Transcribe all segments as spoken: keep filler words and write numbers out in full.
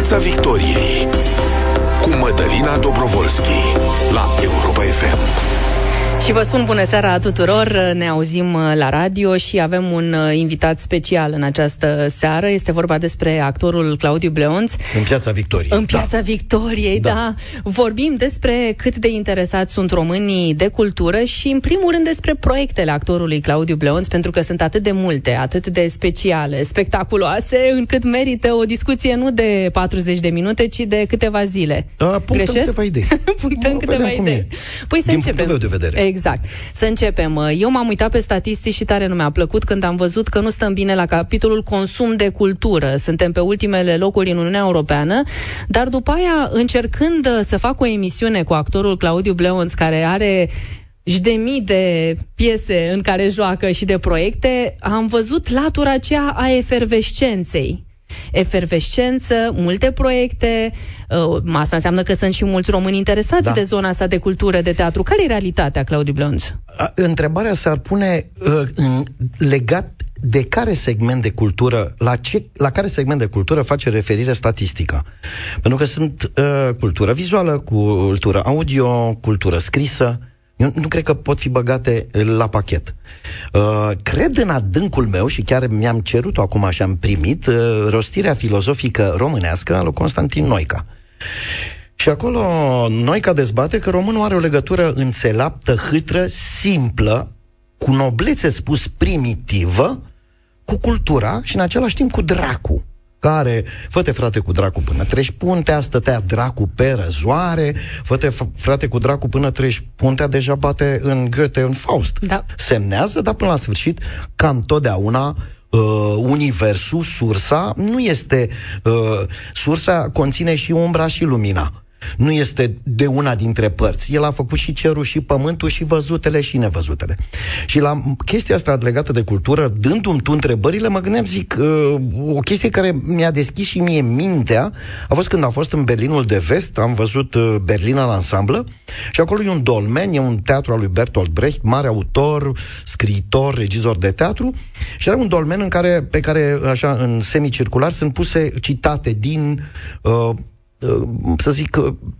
Piața Victoriei cu Mădălina Dobrovolski la Europa F M. Și vă spun bună seara tuturor, ne auzim la radio și avem un invitat special în această seară. Este vorba despre actorul Claudiu Bleonț. În Piața Victoriei. În Piața da. Victoriei, da. da. Vorbim despre cât de interesați sunt românii de cultură și, în primul rând, despre proiectele actorului Claudiu Bleonț, pentru că sunt atât de multe, atât de speciale, spectaculoase, încât merită o discuție nu de patruzeci de minute, ci de câteva zile. Da, punctăm câteva idei. Punctăm câteva idei. Păi să Din începem. punctul meu de vedere. Exact. Să începem. Eu m-am uitat pe statistici și tare nu mi-a plăcut când am văzut că nu stăm bine la capitolul consum de cultură. Suntem pe ultimele locuri în Uniunea Europeană, dar după aia, încercând să fac o emisiune cu actorul Claudiu Bleonț, care are și de mii de piese în care joacă și de proiecte, am văzut latura aceea a efervescenței. Efervescență, multe proiecte, uh, asta înseamnă că sunt și mulți români interesați da. de zona asta de cultură, de teatru. Care e realitatea, Claudiu Bleonț? Întrebarea s-ar pune uh, în, legat de care segment de cultură, la, ce, la care segment de cultură face referire statistica. Pentru că sunt uh, cultură vizuală, cultură audio, cultură scrisă. Eu nu cred că pot fi băgate la pachet. Uh, cred în adâncul meu, și chiar mi-am cerut-o acum și am primit, uh, rostirea filozofică românească a lui Constantin Noica. Și acolo Noica dezbate că românul are o legătură înțeleaptă, hâtră, simplă, cu noblețe spus primitivă, cu cultura și în același timp cu dracu. Care, fă-te frate cu dracu până treci puntea, stătea dracu pe răzoare, fă-te frate cu dracu până treci puntea, deja bate în Goethe, în Faust. Da. Semnează, dar până la sfârșit, ca întotdeauna, uh, universul, sursa, nu este, uh, sursa conține și umbra și lumina. Nu este de una dintre părți. El a făcut și cerul, și pământul, și văzutele, și nevăzutele. Și la chestia asta legată de cultură, dându-mi tu întrebările, mă gândeam, zic, uh, o chestie care mi-a deschis și mie mintea a fost când am fost în Berlinul de Vest, am văzut uh, Berlin în ansamblă, și acolo e un dolmen, e un teatru al lui Bertolt Brecht, mare autor, scriitor, regizor de teatru, și era un dolmen în care, pe care, așa, în semicircular, sunt puse citate din... Uh, să zic,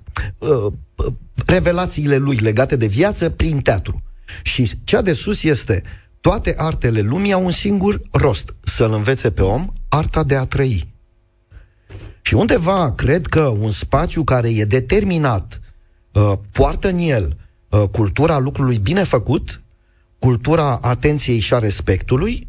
revelațiile lui legate de viață prin teatru. Și cea de sus este: toate artele lumii au un singur rost, să-l învețe pe om arta de a trăi. Și undeva cred că un spațiu care e determinat poartă în el cultura lucrului bine făcut, cultura atenției și a respectului.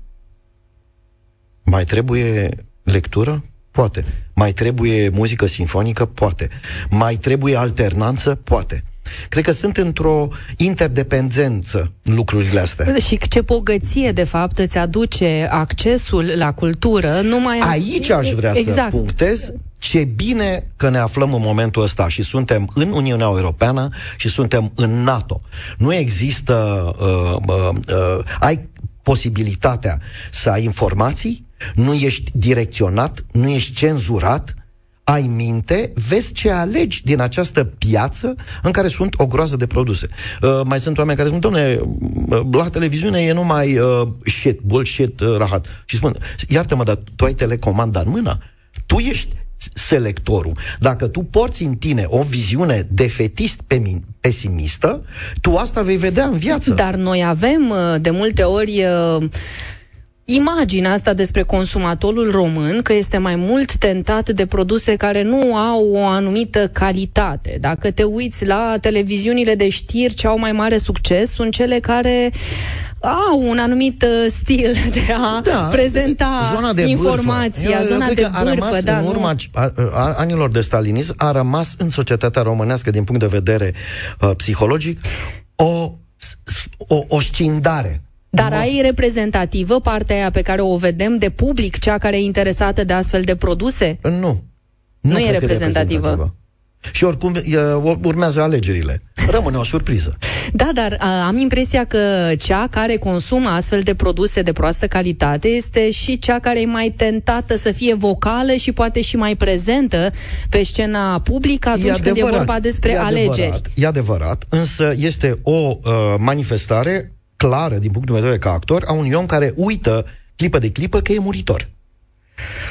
Mai trebuie lectură? Poate. Mai trebuie muzică sinfonică? Poate. Mai trebuie alternanță? Poate. Cred că sunt într-o interdependență lucrurile astea. Și ce bogăție, de fapt, îți aduce accesul la cultură. Numai Aici aș vrea exact. să punctez ce bine că ne aflăm în momentul ăsta și suntem în Uniunea Europeană și suntem în NATO. Nu există... Uh, uh, uh, ai posibilitatea să ai informații, nu ești direcționat, nu ești cenzurat, ai minte, vezi ce alegi din această piață în care sunt o groază de produse. Uh, mai sunt oameni care spun, doamne, la televiziune e numai uh, shit, bullshit, uh, rahat. Și spun, iartă-mă, dar tu ai telecomanda în mână? Tu ești selectorul. Dacă tu porți în tine o viziune defetist pesimistă, tu asta vei vedea în viață. Dar noi avem de multe ori imaginea asta despre consumatorul român, că este mai mult tentat de produse care nu au o anumită calitate. Dacă te uiți la televiziunile de știri, ce au mai mare succes sunt cele care au un anumit uh, stil de a da, prezenta zona de informația, eu, zona eu de că bârfă. A rămas da, în urma a, a, anilor de stalinism, a rămas în societatea românească, din punct de vedere uh, psihologic, o, o, o scindare. Dar ai reprezentativă partea aia pe care o vedem de public, cea care e interesată de astfel de produse? Nu. Nu, nu e reprezentativă. reprezentativă. Și oricum urmează alegerile. Rămâne o surpriză. Da, dar a, am impresia că cea care consumă astfel de produse de proastă calitate este și cea care e mai tentată să fie vocală și poate și mai prezentă pe scena publică atunci e când adevărat, e vorba despre e alegeri. Adevărat, e adevărat, însă este o uh, manifestare clară, din punctul meu de vedere ca actor, a unui om care uită clipă de clipă că e muritor.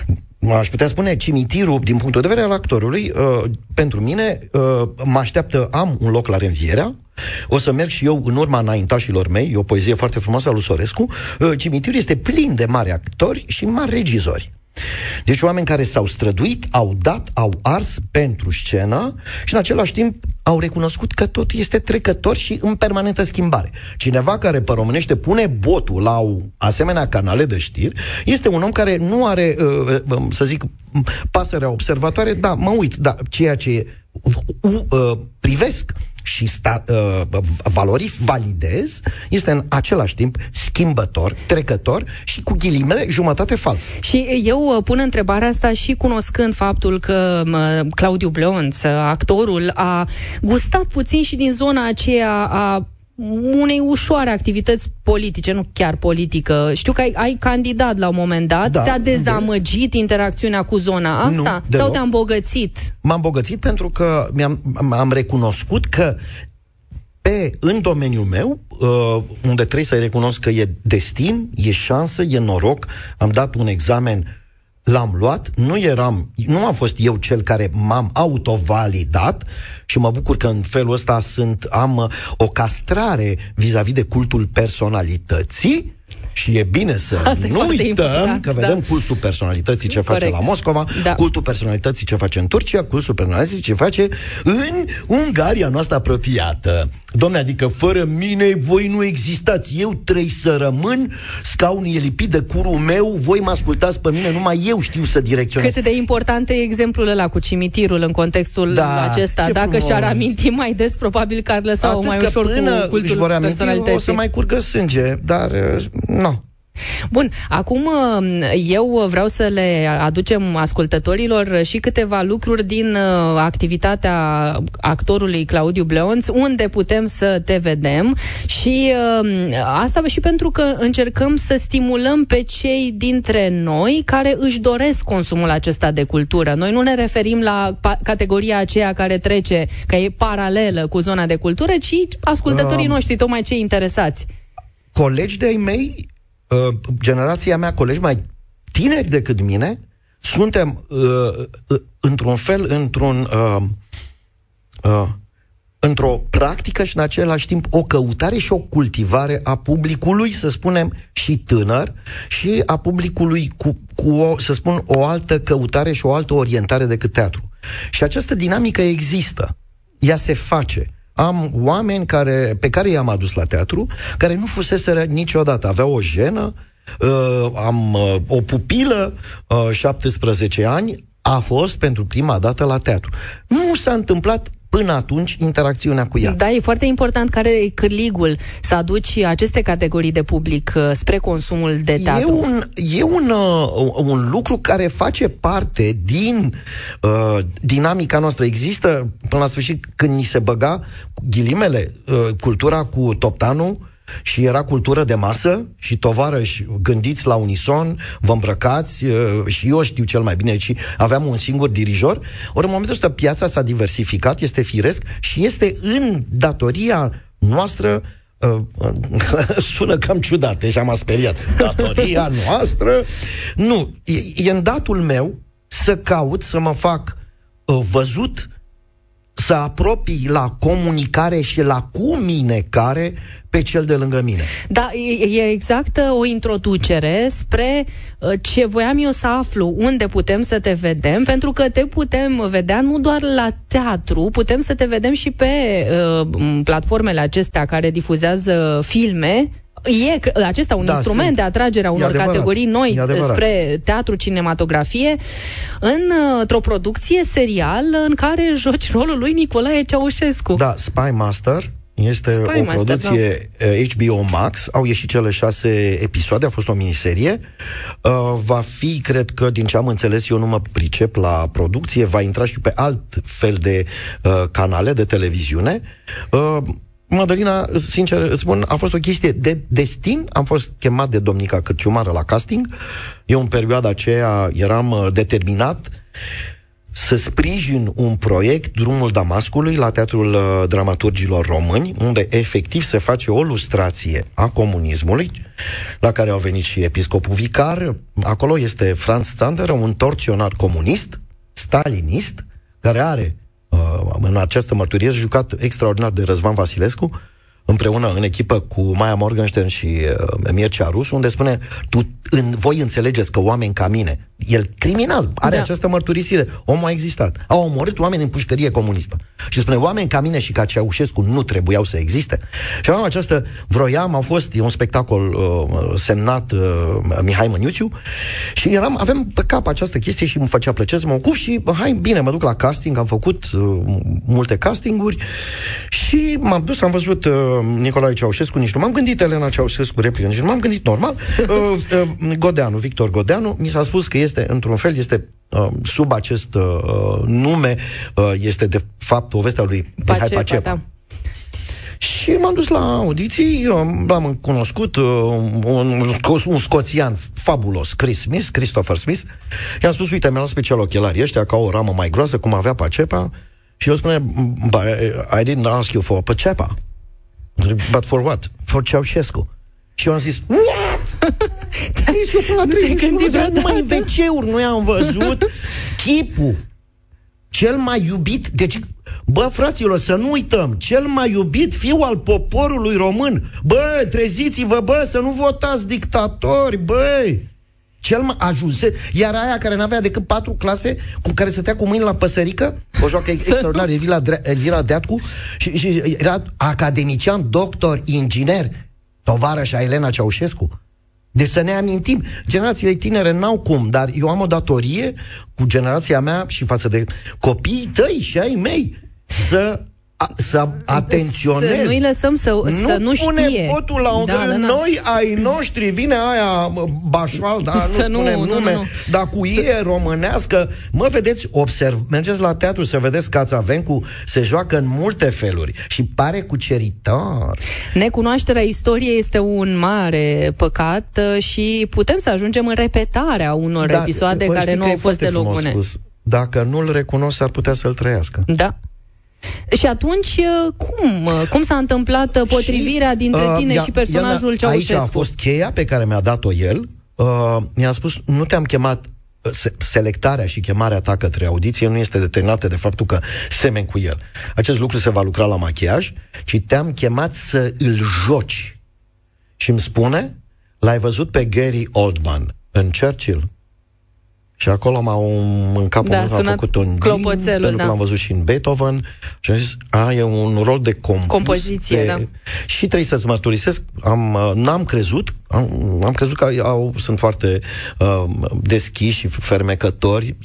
aș putea spune, cimitirul, din punctul de vedere al actorului, uh, pentru mine, uh, mă așteaptă, am un loc la Reînvierea, o să merg și eu în urma înaintașilor mei, e o poezie foarte frumoasă a lui Sorescu. Uh, cimitirul este plin de mari actori și mari regizori. Deci oameni care s-au străduit, au dat, au ars pentru scenă și în același timp au recunoscut că totul este trecător și în permanentă schimbare. Cineva care pe românește pune botul la o asemenea canale de știri este un om care nu are, să zic, pasărea observatoare, da, mă uit, da, ceea ce uh, uh, privesc și sta, uh, valorific, validez, este în același timp schimbător, trecător și cu ghilimele jumătate fals. Și eu pun întrebarea asta și cunoscând faptul că uh, Claudiu Bleonț, actorul, a gustat puțin și din zona aceea a unei ușoare activități politice, nu chiar politică. Știu că ai, ai candidat la un moment dat, da, te-a dezamăgit de... interacțiunea cu zona asta? Nu, sau te-a îmbogățit? M-am îmbogățit pentru că mi-am, am recunoscut că pe, în domeniul meu, uh, unde trebuie să recunosc că e destin, e șansă, e noroc, am dat un examen, l-am luat, nu eram, nu am fost eu cel care m-am autovalidat și mă bucur că în felul ăsta sunt, am o castrare vis-a-vis de cultul personalității și e bine să Asta nu uităm că vedem da. cultul personalității ce Corect. face la Moscova, da. cultul personalității ce face în Turcia, cultul personalității ce face în Ungaria noastră apropiată. Dom'le, adică fără mine voi nu existați, eu trebuie să rămân, scaunul e lipit de curul meu, voi mă ascultați pe mine, numai eu știu să direcționez. Cât de important e exemplul ăla cu cimitirul în contextul da, acesta. Dacă frumos. și-ar aminti mai des, probabil că ar lăsa Atât mai ușor cu cultul personalității. O să mai curgă sânge, dar nu. Bun, acum eu vreau să le aducem ascultătorilor și câteva lucruri din activitatea actorului Claudiu Bleonț, unde putem să te vedem și asta și pentru că încercăm să stimulăm pe cei dintre noi care își doresc consumul acesta de cultură. Noi nu ne referim la pa- categoria aceea care trece, că e paralelă cu zona de cultură, ci ascultătorii uh, noștri, tocmai cei interesați. Colegi de-ai mei, Uh, generația mea, colegi mai tineri decât mine, suntem uh, uh, într-un fel, într-un uh, uh, într-o practică și în același timp o căutare și o cultivare a publicului, să spunem, și tânăr, și a publicului cu, cu o, să spun, o altă căutare și o altă orientare decât teatru. Și această dinamică există. Ea se face. Am oameni care, pe care i-am adus la teatru, care nu fuseseră niciodată. Aveau o jenă, uh, am uh, o pupilă, uh, șaptesprezece ani, a fost pentru prima dată la teatru. Nu s-a întâmplat până atunci interacțiunea cu ea. Da, e foarte important care e cârligul să aduci aceste categorii de public uh, spre consumul de teatru. E un, e un, uh, un lucru care face parte din uh, dinamica noastră. Există, până la sfârșit, când ni se băga ghilimele, uh, cultura cu toptanul și era cultură de masă și tovarăși gândiți la unison, vă îmbrăcați uh, și eu știu cel mai bine și aveam un singur dirijor. Ori în momentul ăsta piața s-a diversificat, este firesc și este în datoria noastră uh, uh, sună cam ciudat, deja m-a speriat. Datoria noastră nu, e, e în datul meu să caut, să mă fac uh, văzut, să apropii la comunicare și la cuminecare pe cel de lângă mine. Da, e, e exact o introducere spre uh, ce voiam eu să aflu, unde putem să te vedem, pentru că te putem vedea nu doar la teatru, putem să te vedem și pe uh, platformele acestea care difuzează filme. E acesta un da, instrument sunt. de atragere a unor categorii noi spre teatru, cinematografie, în, într-o producție serial în care joci rolul lui Nicolae Ceaușescu. Da, Spy Master este Spy o Master, producție da. H B O Max. Au ieșit cele șase episoade, a fost o miniserie. Uh, va fi, cred că, din ce am înțeles, eu nu mă pricep la producție, va intra și pe alt fel de uh, canale de televiziune. Uh, Mădălina, sincer îți spun, a fost o chestie de destin. Am fost chemat de domnica Cârciumară la casting. Eu în perioada aceea eram determinat să sprijin un proiect, Drumul Damascului, la Teatrul uh, Dramaturgilor Români, unde efectiv se face o lustrație a comunismului, la care au venit și episcopul vicar. Acolo este Franz Zander, un torționar comunist, stalinist, care are uh, în această mărturie jucat extraordinar de Răzvan Vasilescu, împreună în echipă cu Maia Morgenstern și uh, Mircea Rus, unde spune, tu, în, voi înțelegeți că oameni ca mine, el criminal, are da. această mărturisire, omul a existat, au omorât oameni în pușcărie comunistă. Și spune, oameni ca mine și ca Ceaușescu nu trebuiau să existe. Și am această, vroiam, a fost, e un spectacol uh, semnat uh, Mihai Măniuțiu, și eram, avem pe cap această chestie și îmi făcea plăcere să mă ocup și, hai, bine, mă duc la casting, am făcut uh, multe castinguri și m-am dus, am văzut uh, Nicolae Ceaușescu, nici nu m-am gândit, Elena Ceaușescu, replică, nici nu m-am gândit, normal. Uh, uh, Godeanu, Victor Godeanu, mi s-a spus că este, într-un fel, este uh, sub acest uh, nume, uh, este de fapt povestea lui Mihai Pacepa. Da. Și m-am dus la audiții, l-am cunoscut, uh, un, un scoțian fabulos, Chris Smith, Christopher Smith, i-am spus, uite, mi-am luat special ochelarii ăștia, ca o ramă mai groasă, cum avea Pacepa, și el spune, I didn't ask you for Pacepa, but for what? For Ceaușescu. Și eu am zis, what? Chris, eu până la treizeci și unu de ani, numai în ve ce-uri nu i-am văzut chipul cel mai iubit, deci, bă, fraților, să nu uităm, cel mai iubit fiu al poporului român. Bă, treziți-vă, bă, să nu votați dictatori, băi. Cel mai ajunse, iar aia care n-avea decât patru clase, cu care stătea cu mâini la păsărică, o joacă extraordinară, Elvira, Elvira Deatcu, și, și era academician, doctor, inginer, tovarășa Elena Ceaușescu. Deci să ne amintim, generațiile tinere n-au cum, dar eu am o datorie cu generația mea și față de copiii tăi și ai mei să, a, să atenționez. Să nu-i lăsăm să nu, să nu știe. Nu pune botul la o... Da, da, da. Noi, ai noștri, vine aia Bașal, dar nu spunem nu, nume, nu, nu. Dar cu ie românească. Mă, vedeți, observ, mergeți la teatru să vedeți Cațavencu, se joacă în multe feluri și pare cuceritor. Necunoașterea istoriei este un mare păcat și putem să ajungem în repetarea unor da, episoade care nu au fost deloc bune. Dacă nu-l recunosc, ar putea să-l trăiască. Da. Și atunci, cum? Cum s-a întâmplat potrivirea și, dintre tine uh, și personajul el, Ceaușescu? Aici a fost cheia pe care mi-a dat-o el. Uh, mi-a spus, nu te-am chemat, se- selectarea și chemarea ta către audiție nu este determinată de faptul că semeni cu el. Acest lucru se va lucra la machiaj, ci te-am chemat să îl joci. Și îmi spune, l-ai văzut pe Gary Oldman în Churchill? Și acolo m-au, în capul da, meu a făcut un din, pentru da. că l-am văzut și în Beethoven și am zis, a, e un rol de compus, compoziție, de... da. Și trebuie să-ți mărturisesc, am, n-am crezut, am, am crezut că au, sunt foarte uh, deschiși și fermecători.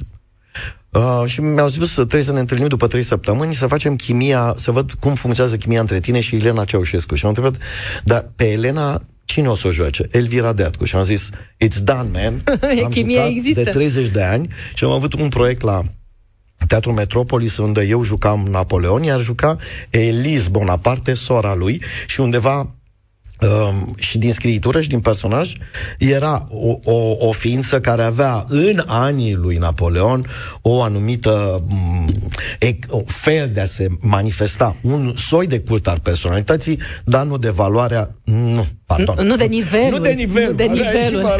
Uh, și mi-au zis să trebuie să ne întâlnim după trei săptămâni, să facem chimia, să văd cum funcționează chimia între tine și Elena Ceaușescu. Și m-am întrebat, dar pe Elena cine o să o joace? Elvira Deatcu. Și am zis, it's done, man. Am chimia există. De treizeci de ani și am avut un proiect la Teatrul Metropolis, unde eu jucam Napoleon, iar juca Elise Bonaparte, sora lui, și undeva Um, și din scriitură și din personaj era o, o, o ființă care avea în anii lui Napoleon o anumită um, e, o fel de a se manifesta, un soi de cult al personalității, dar nu de valoarea, nu, pardon. Nu, nu de nivelul. Nu de nivelul. Nu de nivelul.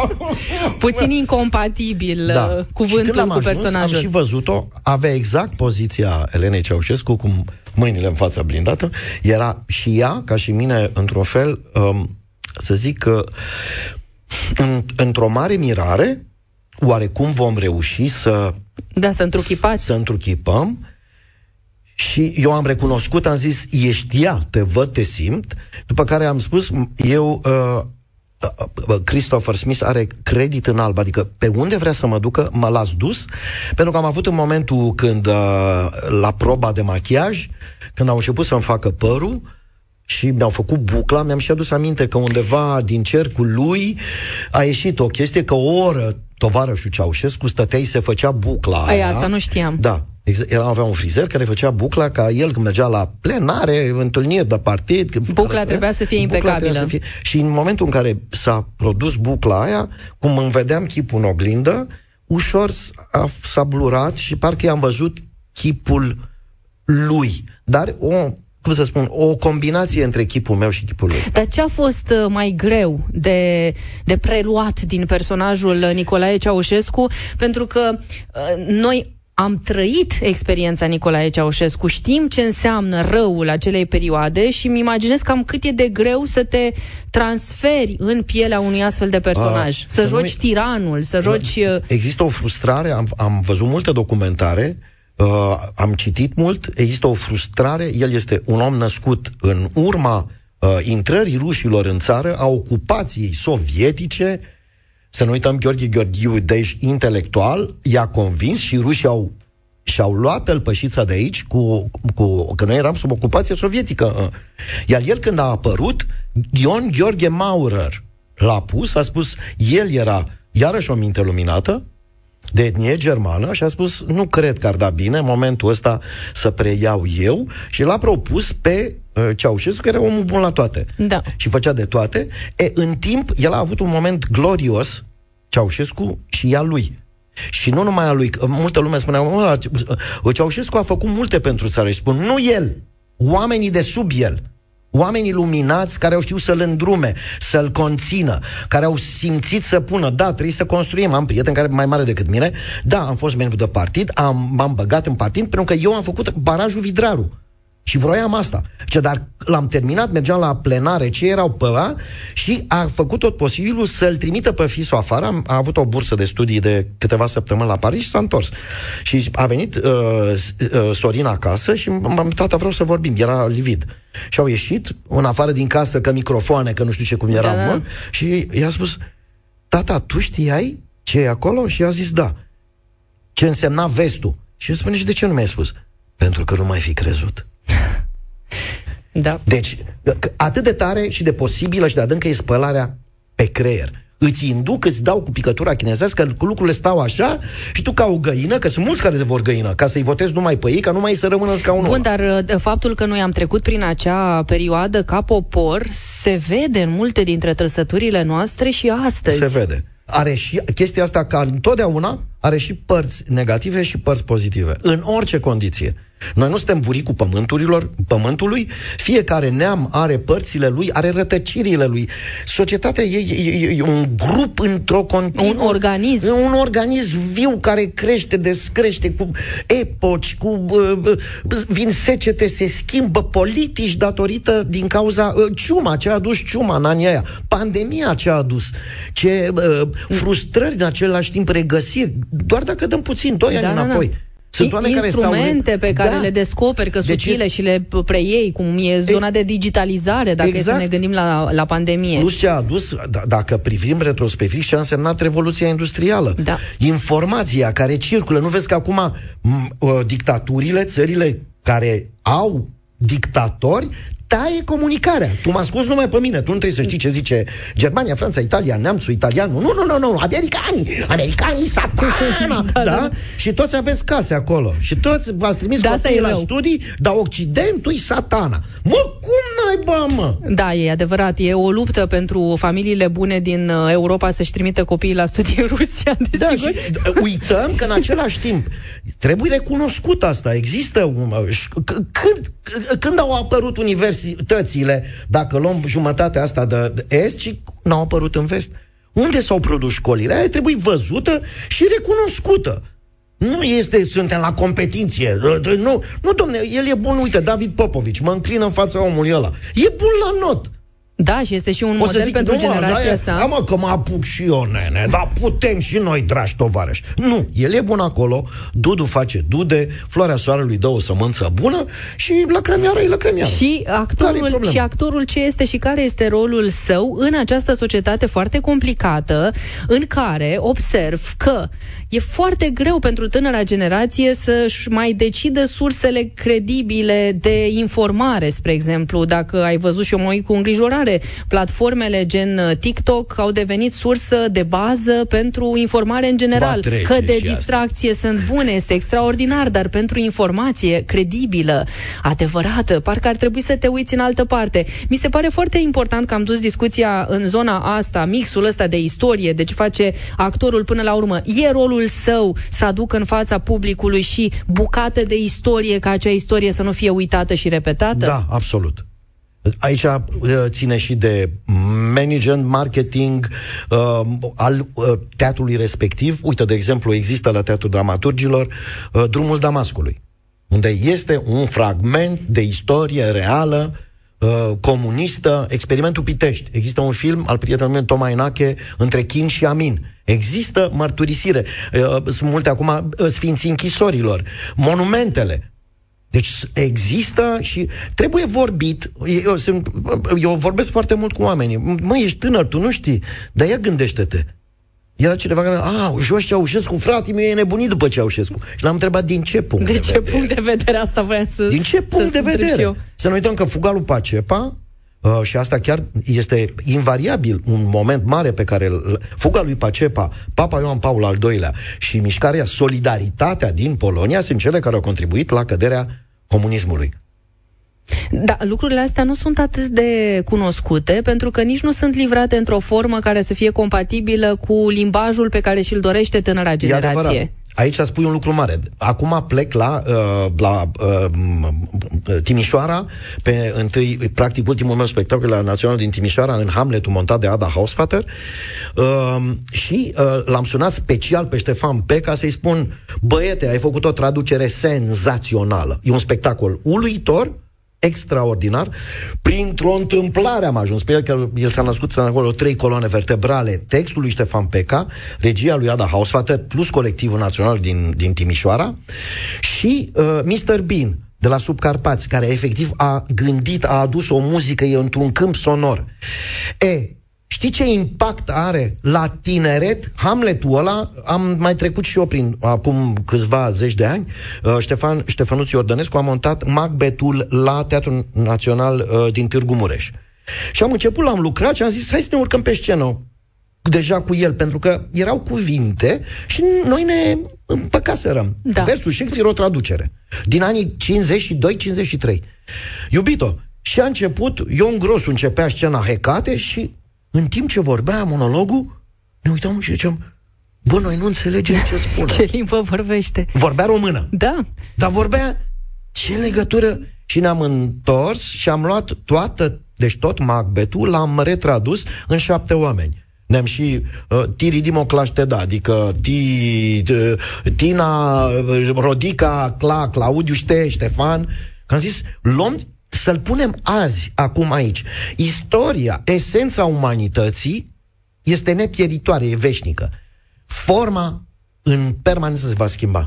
Puțin incompatibil da. Cuvântul cu personajul. Am și văzut-o, avea exact poziția Elenei Ceaușescu, cum mâinile în fața blindată, era și ea, ca și mine, într-un fel, um, să zic că în, într-o mare mirare, oarecum vom reuși să da, să întruchipați. Să întruchipăm. Și eu am recunoscut, am zis, ești ea, te văd, te simt. După care am spus, eu uh, Christopher Smith are credit în alb, adică pe unde vrea să mă ducă, mă las dus, pentru că am avut în momentul când uh, la proba de machiaj, când au început să-mi facă părul și mi-au făcut bucla, mi-am și adus aminte că undeva din cercul lui a ieșit o chestie că o oră tovarășul Ceaușescu stătea, se făcea bucla aia. Aia, asta nu știam. Da. Era, avea un frizer care făcea bucla ca el când mergea la plenare, întâlniri de partid. Bucla care, trebuia să fie impecabilă. Să fie, și în momentul în care s-a produs bucla aia, cum îmi vedeam chipul în oglindă, ușor a, s-a blurat și parcă i-am văzut chipul lui. Dar o, cum să spun, o combinație între chipul meu și chipul lui. Dar ce a fost mai greu de, de preluat din personajul Nicolae Ceaușescu? Pentru că uh, noi am trăit experiența Nicolae Ceaușescu, știm ce înseamnă răul acelei perioade și îmi imaginez cam cât e de greu să te transferi în pielea unui astfel de personaj. A, să, să joci nu... tiranul, să joci... Există o frustrare, am, am văzut multe documentare, uh, am citit mult, există o frustrare, el este un om născut în urma uh, intrării rușilor în țară, a ocupației sovietice. Să nu uităm, Gheorghe Gheorghiu, deci intelectual, i-a convins și rușii au, și-au luat tălpășița de aici, cu, cu, că noi eram sub ocupație sovietică. Iar el, când a apărut, Ion Gheorghe Maurer l-a pus, a spus, el era iarăși o minte luminată, de etnie germană, și a spus, nu cred că ar da bine în momentul ăsta să preiau eu, și l-a propus pe uh, Ceaușescu, care era omul bun la toate. Da. Și făcea de toate. E, în timp, el a avut un moment glorios, Ceaușescu, și ea lui. Și nu numai a lui, multă lume spunea, Ceaușescu a făcut multe pentru țară, și spun, nu el, oamenii de sub el, oamenii luminați care au știut să-l îndrume, să-l conțină, care au simțit să pună, da, trebuie să construim, am prieten care e mai mare decât mine, da, am fost membru de partid, am, m-am băgat în partid, pentru că eu am făcut barajul Vidraru. Și vroiam asta. Ce, dar l-am terminat, mergeam la plenare, ce erau pe ăla, și a făcut tot posibilul să-l trimită pe fisul afară. Am, a avut o bursă de studii de câteva săptămâni la Paris și s-a întors. Și a venit uh, uh, Sorin acasă și m-am tata, vreau să vorbim. Era livid. Și au ieșit în afară din casă, că microfoane, că nu știu ce cum eram, da, da. Și i-a spus, tata, tu știai ce e acolo? Și i-a zis, da. Ce însemna vestul? Și îmi spune, și de ce nu mi-ai spus? Pentru că nu mai fi crezut. Da. Deci, atât de tare și de posibilă și de adâncă e spălarea pe creier. Îți induc, îți dau cu picătura chinezească, că lucrurile stau așa și tu, ca o găină, că sunt mulți care te vor găină, ca să-i votezi numai pe ei, ca numai să rămână în scaunul. Bun, dar faptul că noi am trecut prin acea perioadă ca popor se vede în multe dintre trăsăturile noastre și astăzi. Se vede. Are și chestia asta, ca întotdeauna, are și părți negative și părți pozitive. În orice condiție. Noi nu suntem buricul pământurilor, pământului, fiecare neam are părțile lui, are rătăcirile lui. Societatea e, e, e un grup într-o continuă... Un organism. E un organism viu care crește, descrește, cu epoci, cu... Uh, vin secete, se schimbă politici datorită din cauza uh, ciuma, ce a adus ciuma în anii aia, pandemia ce a adus, ce uh, frustrări în același timp, regăsiri, doar dacă dăm puțin, doi ani da, înapoi. Da, da. Sunt instrumente care pe care da. le descoperi că sunt utile și le preiei, cum e zona e... de digitalizare, dacă exact. e să ne gândim la, la pandemie. Plus ce a adus, d- dacă privim retrospectiv, ce a însemnat Revoluția Industrială. Da. Informația care circulă. Nu vezi că acum m- uh, dictaturile, țările care au dictatori, taie comunicarea. Tu mă asculți numai pe mine. Tu nu trebuie să știi ce zice Germania, Franța, Italia, neamțul italianul. Nu, nu, nu, nu, americanii! Americanii, satana! da, da? Și toți aveți case acolo. Și toți v-ați trimis da, copiii la rău. studii, dar Occidentul-i satana. Mă, cum naiba, mă? Da, e adevărat. E o luptă pentru familiile bune din Europa să-și trimită copiii la studii în Rusia, desigur. Da, și uităm că în același timp trebuie recunoscut asta. Există un... Când, când au apărut universitățile, dacă luăm jumătatea asta de est, și n-au apărut în vest? Unde s-au produs școlile? Aia trebuie văzută și recunoscută. Nu este, suntem la competiție. Nu, nu, domne, el e bun. Uite, David Popovici, mă înclin în fața omului ăla. E bun la not. Da, și este și un o model zic, pentru generația da, sa. Da, mă, că mă apuc și eu, nene, dar putem și noi, dragi tovarăși. Nu, el e bun acolo, Dudu face dude, Floarea Soarelui dă o sămânță bună și lăcrămioară e lăcrămioară. Și actorul, și actorul ce este și care este rolul său în această societate foarte complicată, în care observ că e foarte greu pentru tânăra generație să-și mai decidă sursele credibile de informare, spre exemplu, dacă ai văzut, și eu mă uit cu îngrijorare informare. Platformele gen TikTok au devenit sursă de bază pentru informare în general. Că de distracție asta. Sunt bune, este extraordinar, dar pentru informație credibilă, adevărată, parcă ar trebui să te uiți în altă parte. Mi se pare foarte important că am dus discuția în zona asta, mixul ăsta de istorie, deci face actorul până la urmă. E rolul său să aducă în fața publicului și bucată de istorie, ca acea istorie să nu fie uitată și repetată? Da, absolut. Aici uh, ține și de management, marketing uh, al uh, teatrului respectiv. Uite, de exemplu, există la Teatrul Dramaturgilor uh, Drumul Damascului, unde este un fragment de istorie reală uh, comunistă, Experimentul Pitești. Există un film al prietenului meu Toma Enache, Între Chin și Amin. Există mărturisire. Uh, sunt multe acum uh, sfinții închisorilor, monumentele. Deci există și trebuie vorbit. Eu, sunt, eu vorbesc foarte mult cu oamenii. Măi, ești tânăr, tu nu știi, dar ia gândește-te. Era cineva care, a, Jos Ceaușescu, frate meu, e nebunit după Ceaușescu. Și l-am întrebat din ce punct de, de ce vedere. punct de vedere asta voiam să Din ce punct de vedere? Să nu uităm că fuga lui Pacepa, uh, și asta chiar este invariabil un moment mare pe care fuga lui Pacepa, Papa Ioan Paul al doilea și mișcarea Solidaritatea din Polonia sunt cele care au contribuit la căderea comunismului. Da, lucrurile astea nu sunt atât de cunoscute, pentru că nici nu sunt livrate într-o formă care să fie compatibilă cu limbajul pe care și-l dorește tânăra generație. Aici spui un lucru mare. Acum plec la, uh, la uh, Timișoara, pe întâi, practic ultimul meu spectacol la Național din Timișoara, în Hamletul montat de Ada Hausvater, uh, și uh, l-am sunat special pe Ștefan Peca să-i spun: băiete, ai făcut o traducere senzațională. E un spectacol uluitor, extraordinar. Printr-o întâmplare am ajuns pe el, că el s-a născut să acolo trei coloane vertebrale, textul lui Ștefan Peca, regia lui Ada Hausvater, plus colectivul național din, din Timișoara, și uh, mister Bean de la Subcarpați, care efectiv a gândit, a adus o muzică într-un câmp sonor. E, știi ce impact are la tineret Hamletul ăla? Am mai trecut și eu prin, acum câțiva zeci de ani, uh, Ștefan, Ștefănuț Iordănescu a montat Macbetul la Teatrul Național uh, din Târgu Mureș. Și am început, l-am lucrat și am zis, hai să ne urcăm pe scenă deja cu el, pentru că erau cuvinte și noi ne împăcaserăm. Da. Versul Shakespeare, o traducere din anii cincizeci și doi cincizeci și trei. Iubito, și a început, Ion Grosu începea scena Hecate și în timp ce vorbea monologul, ne uitam și ziceam, bă, noi nu înțelegem ce spune. Ce limbă vorbește? Vorbea română. Da. Dar vorbea, ce legătură? Și ne-am întors și am luat toată, deci tot Macbetul, l-am retradus în șapte oameni. Ne-am și uh, Tiri Dimoclașteda, adică ti, uh, Tina, Rodica, Cla, Claudiu Ște, Ștefan. Că am zis, luăm să-l punem azi, acum aici. Istoria, esența umanității este nepieritoare, e veșnică. Forma în permanență se va schimba.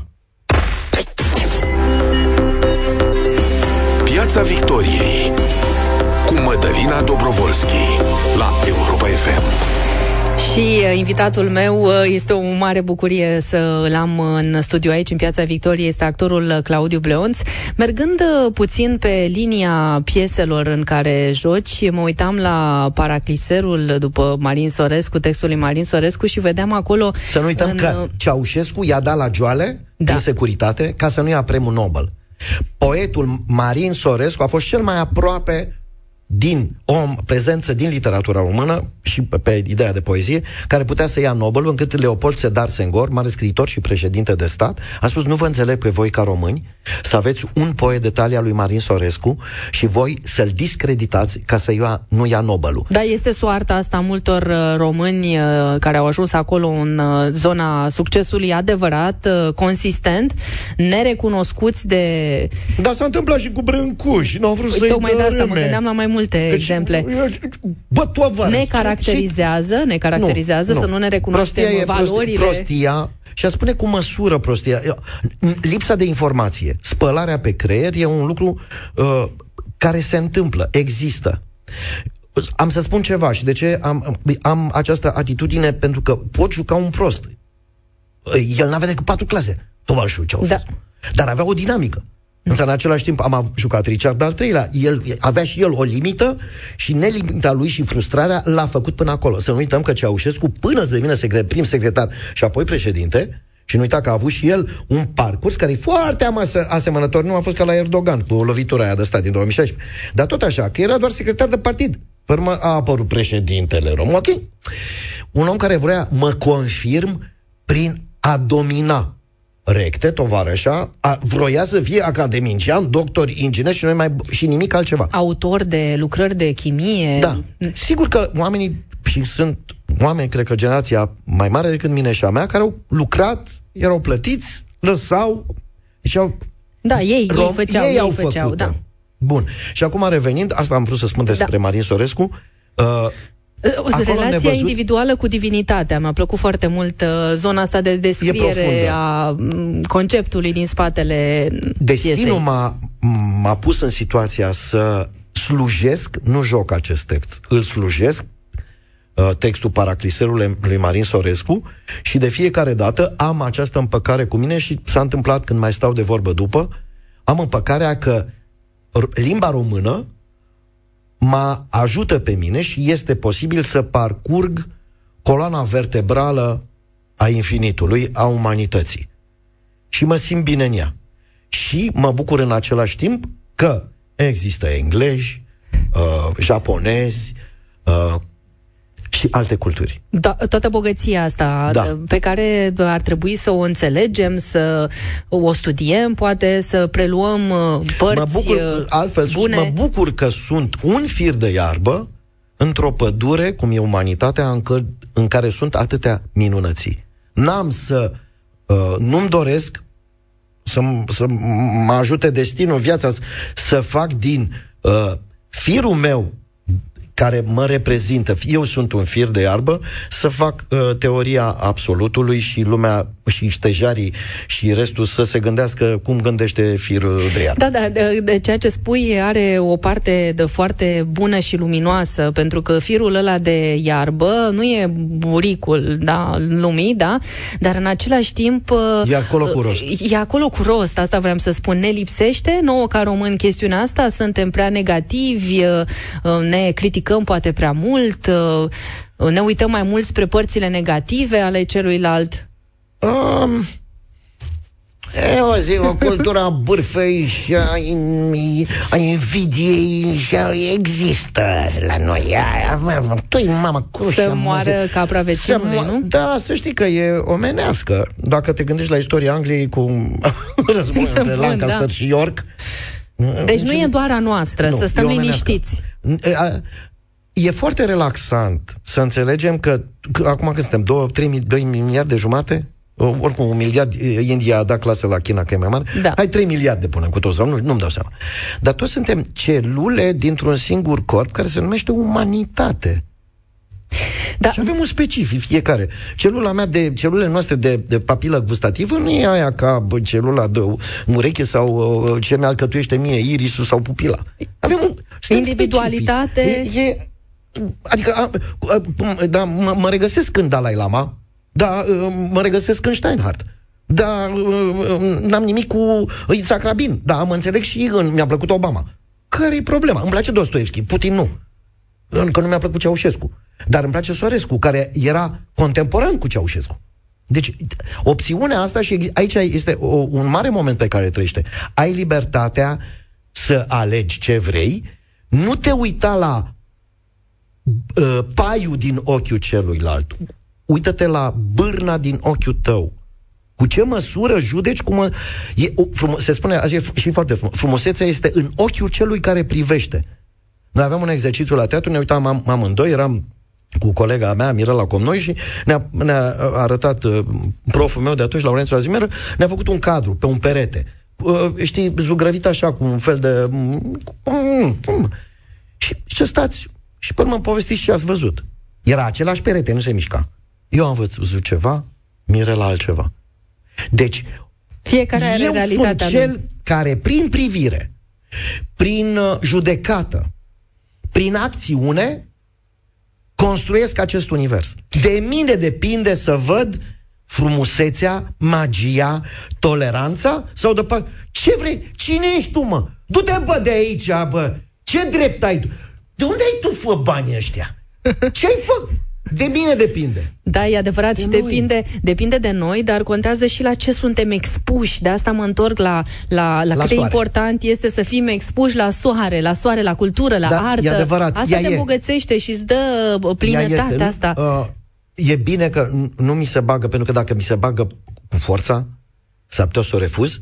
Piața Victoriei cu Mădălina Dobrovolski la Europa F M. Și invitatul meu, este o mare bucurie să îl am în studio aici, în Piața Victoriei, este actorul Claudiu Bleonț. Mergând puțin pe linia pieselor în care joci, mă uitam la Paracliserul după Marin Sorescu, textul lui Marin Sorescu, și vedeam acolo... Să nu uităm în... că Ceaușescu i-a dat la joale, da, din securitate, ca să nu ia premiul Nobel. Poetul Marin Sorescu a fost cel mai aproape din o prezență din literatura română și pe, pe ideea de poezie, care putea să ia Nobelul, încât Leopold Sedar Senghor, mare scriitor și președinte de stat, a spus, nu vă înțeleg pe voi ca români să aveți un poet de talia lui Marin Sorescu și voi să-l discreditați ca să ia, nu ia Nobelul. Da, este soarta asta multor uh, români uh, care au ajuns acolo în uh, zona succesului adevărat, uh, consistent, nerecunoscuți de... Dar s-a întâmplat și cu Brâncuși, nu au vrut să-i tocmai de asta mă gândeam la mai multe deci, exemple. Bă, tovară, ne caracterizează, ce? ne caracterizează nu, să nu, nu ne recunoaștem prostia valorile. Prostia, și a spune cu măsură prostia. Lipsa de informație, spălarea pe creier e un lucru uh, care se întâmplă, există. Am să spun ceva și de ce am, am această atitudine, pentru că pot juca un prost. El n-avea decât patru clase, tovarășul Ceaușescu. Da. Dar avea o dinamică. Însă, în același timp, am jucat Richard al treilea. El avea și el o limită și nelimita lui și frustrarea l-a făcut până acolo. Să nu uităm că Ceaușescu, până să devină secret, prim secretar și apoi președinte, și nu uita că a avut și el un parcurs care e foarte amasă, asemănător, nu a fost ca la Erdogan, cu lovitura aia de stat din două mii șaisprezece. Dar tot așa, că era doar secretar de partid. Până a apărut președintele Rom. Ok? Un om care vrea, mă confirm, prin a domina. Recte, tovarășa, a, vroia să fie academician, doctor, inginer și, noi mai, și nimic altceva. Autor de lucrări de chimie. Da. Sigur că oamenii, și sunt oameni, cred că generația mai mare decât mine și a mea, care au lucrat, erau plătiți, lăsau, ziceau... Da, ei, rom, ei făceau, ei, ei au făceau, făcut-o. da. Bun. Și acum revenind, asta am vrut să spun despre da. Marin Sorescu, uh, relația văzut... individuală cu divinitatea. Mi-a plăcut foarte mult uh, zona asta de descriere a m, conceptului din spatele Destinul m-a, m-a pus în situația să slujesc, nu joc acest text, îl slujesc, uh, textul Paracliserul lui Marin Sorescu, și de fiecare dată am această împăcare cu mine și s-a întâmplat când mai stau de vorbă după, am împăcarea că limba română mă ajută pe mine și este posibil să parcurg coloana vertebrală a infinitului, a umanității. Și mă simt bine în ea. Și mă bucur în același timp că există englezi, uh, japonezi uh, și alte culturi. Da, toată bogăția asta da. pe care ar trebui să o înțelegem, să o studiem, poate să preluăm părți mă bucur, altfel bune. Mă bucur că sunt un fir de iarbă într-o pădure, cum e umanitatea, în, că, în care sunt atâtea minunății. N-am să... Uh, nu-mi doresc să, să mă ajute destinul, viața, să fac din uh, firul meu care mă reprezintă, eu sunt un fir de iarbă, să fac uh, teoria absolutului și lumea și ștejarii și restul să se gândească cum gândește firul de iarbă. Da, da, de, de ceea ce spui are o parte de foarte bună și luminoasă, pentru că firul ăla de iarbă nu e buricul, da, lumii, da, dar în același timp e acolo cu rost. E acolo cu rost, asta vreau să spun, ne lipsește nouă ca români chestiunea asta, suntem prea negativi, ne criticăm poate prea mult, ne uităm mai mult spre părțile negative ale celuilalt. Um, e o zi, o cultură a bârfei și a, a invidiei și a, există la noi. Tu-i mama crușă. Să moară capra vecinului, nu? Da, să știi că e omenească. Dacă te gândești la istoria Angliei cu războiul între Lancaster da. și York. Deci nu e doar a noastră, nu, să stăm liniștiți. E foarte relaxant să înțelegem că, că acum când suntem doi miliarde jumate, oricum un miliard, India a dat clasă la China că e mai mare, da. Hai trei miliarde punem cu toți, sau nu, nu-mi dau seama. Dar toți suntem celule dintr-un singur corp care se numește umanitate. Da. Și avem un specific fiecare. Celula mea de, celulele noastre de, de papilă gustativă nu e aia ca bă, celula de ureche sau uh, ce mi-alcătuiește mie irisul sau pupila. Avem un individualitate. E, e, adică a, a, da, mă, mă regăsesc în Dalai Lama, da, mă regăsesc în Steinhardt. Da, n-am nimic cu Itzhak Rabin. Da, mă înțeleg și în, mi-a plăcut Obama. Care-i problema? Îmi place Dostoevski, Putin nu. Încă nu mi-a plăcut Ceaușescu. Dar îmi place Sorescu, care era contemporan cu Ceaușescu. Deci, opțiunea asta, și aici este o, un mare moment pe care trăiește. Ai libertatea să alegi ce vrei, nu te uita la uh, paiul din ochiul celuilalt. Uită-te la bârna din ochiul tău. Cu ce măsură judeci? Cum mă... e, o, frum- se spune, e și foarte frumos, frumusețea este în ochiul celui care privește. Noi aveam un exercițiu la teatru, ne uitam am, amândoi, eram cu colega mea, Mirela Comnoi, și ne-a, ne-a arătat uh, proful meu de atunci, Laurențiu Azimeră, ne-a făcut un cadru pe un perete. Uh, știi, zugrăvit așa, cu un fel de... Mm, mm, și ce stați? Și până mă povestiți și ați văzut. Era același perete, nu se mișca. Eu am văzut ceva, Mirela altceva. Deci, fiecare are eu realitatea sunt cel lui. care, prin privire, prin uh, judecată, prin acțiune, construiesc acest univers. De mine depinde să văd frumusețea, magia, toleranța? Sau de pa... Ce vrei? Cine ești tu, mă? Du-te, bă, de aici, bă! Ce drept ai tu? De unde ai tu, fă, banii ăștia? Ce ai făcut? De mine depinde. Da, e adevărat, de și depinde, depinde de noi, dar contează și la ce suntem expuși. De asta mă întorc la, la, la, la cât de important este să fim expuși la soare, la soare, la cultură, la da, artă. E adevărat. Asta Ea te e. îmbogățește și îți dă plinătatea asta. Uh, e bine că nu mi se bagă, pentru că dacă mi se bagă cu forța, s-ar putea să o refuz,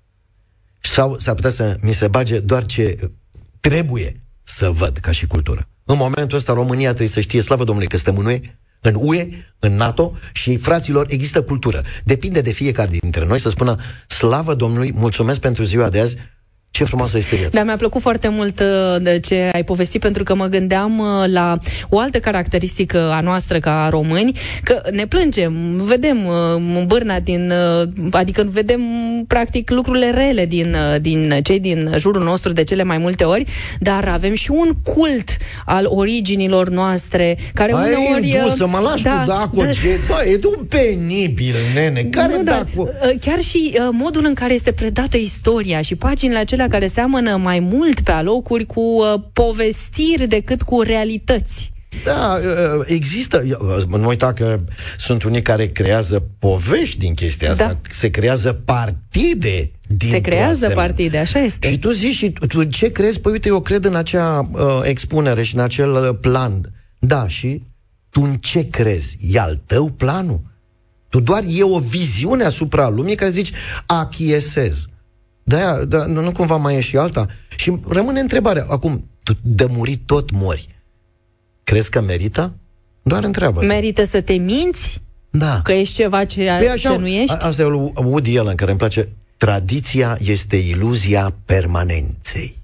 sau s-ar putea să mi se bage doar ce trebuie să văd ca și cultură. În momentul ăsta România trebuie să știe, slavă Domnului, că suntem în U E, în U E, în NATO și, fraților, există cultură. Depinde de fiecare dintre noi să spună, slavă Domnului, mulțumesc pentru ziua de azi, ce frumoasă este viața. Dar mi-a plăcut foarte mult uh, de ce ai povestit, pentru că mă gândeam uh, la o altă caracteristică a noastră ca români, că ne plângem, vedem uh, bârna din, uh, adică vedem practic lucrurile rele din, uh, din cei din jurul nostru de cele mai multe ori, dar avem și un cult al originilor noastre, care Ai uneori... indus, să mă lași da, cu Daco, da, ce, da, e de un penibil, nene, care nu, dar, Daco? Chiar și uh, modul în care este predată istoria și paginile acelea care seamănă mai mult pe alocuri cu uh, povestiri decât cu realități. Da, există, nu uita că sunt unii care creează povești din chestia asta, da. Se creează partide din Se creează partide, așa este. Și tu zici, și tu ce crezi? Păi uite, eu cred în acea uh, expunere și în acel uh, plan. Da, și tu în ce crezi? E al tău planul? Tu doar e o viziune asupra lumii care zici, achiesez. De-aia, da, nu, nu cumva mai e și alta? Și rămâne întrebarea, acum, tu de murit tot mori. Crezi că merită? Doar întreabă. Merită să te minți? Da. Că ești ceva ce, păi așa, ce nu ești? A, asta e Woody Allen, care îmi place. Tradiția este iluzia permanenței.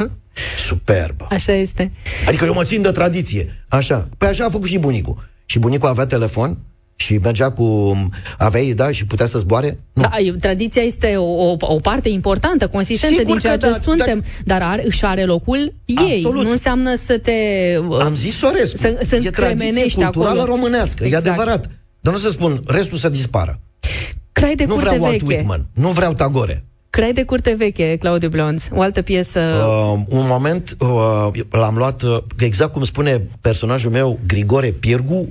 Superbă. Așa este. Adică eu mă țin de tradiție. Așa. Păi așa a făcut și bunicul. Și bunicul avea telefon și mergea cu... aveai, da, și putea să zboare? Nu. Da, tradiția este o, o, o parte importantă, consistentă Sigur din ceea ce da, suntem, da, dar are, își are locul ei. Absolut. Nu înseamnă să te... Am zis Sorescu. Să, să e tradiție culturală acolo. românească, exact. E adevărat. Dar nu să spun, restul să dispară. Crai de nu curte vreau veche. alt Whitman, nu vreau Tagore. Crai de curte veche, Claudiu Blonț, o altă piesă... Uh, un moment uh, l-am luat, uh, exact cum spune personajul meu, Grigore Piergu,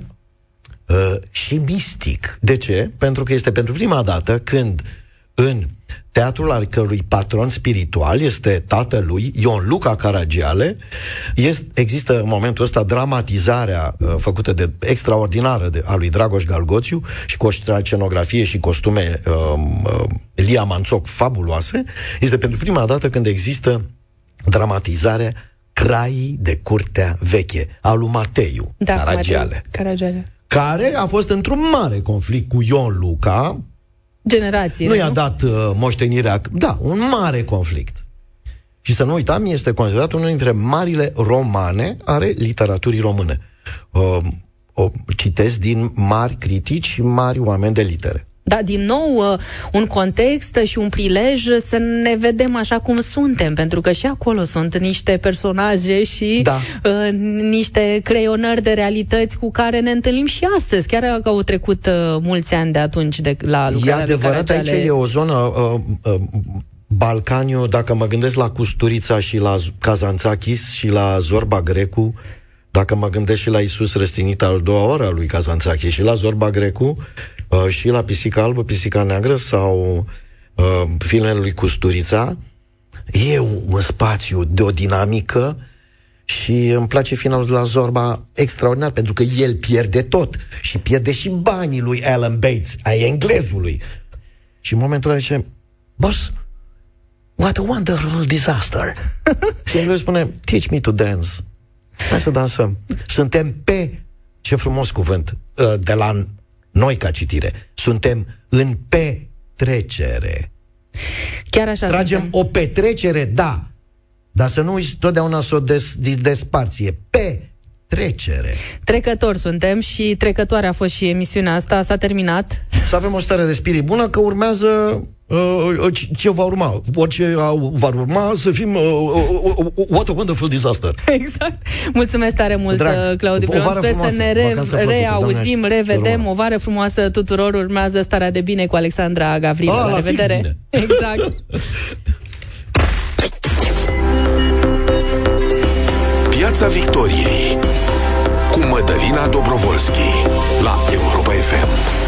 uh, și mistic. De ce? Pentru că este pentru prima dată când în teatrul al cărui patron spiritual este tatălui, Ion Luca Caragiale, este, există în momentul ăsta dramatizarea uh, făcută de extraordinară de, a lui Dragoș Galgoțiu și cu o scenografie și costume uh, uh, Lia Manțoc fabuloase. Este pentru prima dată când există dramatizarea Craii de curtea veche a lui Mateiu da, Caragiale, Matei Caragiale, care a fost într-un mare conflict cu Ion Luca. Generație, nu i-a nu? dat uh, moștenirea. Da, un mare conflict. Și să nu uitam, este considerat unul dintre marile romane ale literaturii române. Uh, o citesc din mari critici și mari oameni de litere. Da, din nou, un context și un prilej să ne vedem așa cum suntem, pentru că și acolo sunt niște personaje și da. uh, niște creionări de realități cu care ne întâlnim și astăzi, chiar că au trecut uh, mulți ani de atunci de la lucrarea. E adevărat, aici e o zonă uh, uh, Balcaniu, dacă mă gândesc la Custurița și la Kazantzakis și la Zorba Grecu, dacă mă gândesc și la Iisus răstignit al doua oră a lui Kazantzakis și la Zorba Grecu, Uh, și la Pisica Albă, Pisica Neagră sau uh, filmele lui Custurița, e un, un spațiu de o dinamică și îmi place finalul de la Zorba extraordinar, pentru că el pierde tot și pierde și banii lui Alan Bates, a englezului. Și în momentul ăla zice, boss, what a wonderful disaster. Și englezul spune, teach me to dance. Hai să dansăm. Suntem pe, ce frumos cuvânt, uh, de la noi ca citire, suntem în petrecere. Chiar așa Tragem suntem. o petrecere, da, dar să nu uiți totdeauna să o des, desparție. Petrecere. Trecători suntem și trecătoare a fost și emisiunea asta, s-a terminat. Să avem o stare de spirit bună, că urmează uh, ce va urma. Orice va urma să fim uh, uh, what a wonderful disaster. Exact. Mulțumesc tare mult, Drag. Claudiu Prion. Sper frumoasă. să ne re- reauzim, plăcută, revedem. O vară frumoasă tuturor. Urmează Starea de Bine cu Alexandra Gavrilă. A, la, la revedere. Exact. Piața Victoriei cu Mădălina Dobrovolski la Europa F M.